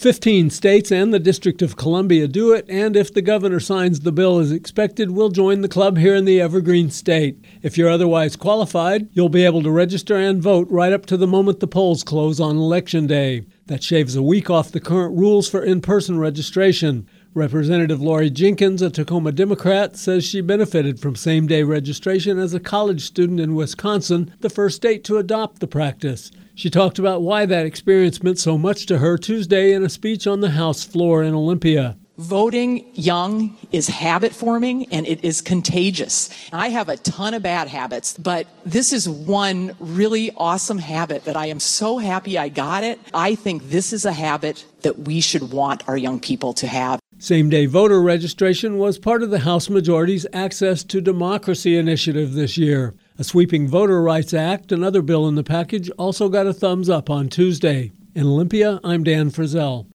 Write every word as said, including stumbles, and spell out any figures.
Fifteen states and the District of Columbia do it, and if the governor signs the bill as expected, we'll join the club here in the Evergreen State. If you're otherwise qualified, you'll be able to register and vote right up to the moment the polls close on Election Day. That shaves a week off the current rules for in-person registration. Representative Lori Jenkins, a Tacoma Democrat, says she benefited from same-day registration as a college student in Wisconsin, the first state to adopt the practice. She talked about why that experience meant so much to her Tuesday in a speech on the House floor in Olympia. Voting young is habit forming and it is contagious. I have a ton of bad habits, but this is one really awesome habit that I am so happy I got it. I think this is a habit that we should want our young people to have. Same-day voter registration was part of the House Majority's Access to Democracy initiative this year. A sweeping Voter Rights Act, another bill in the package, also got a thumbs up on Tuesday. In Olympia, I'm Dan Frizzell.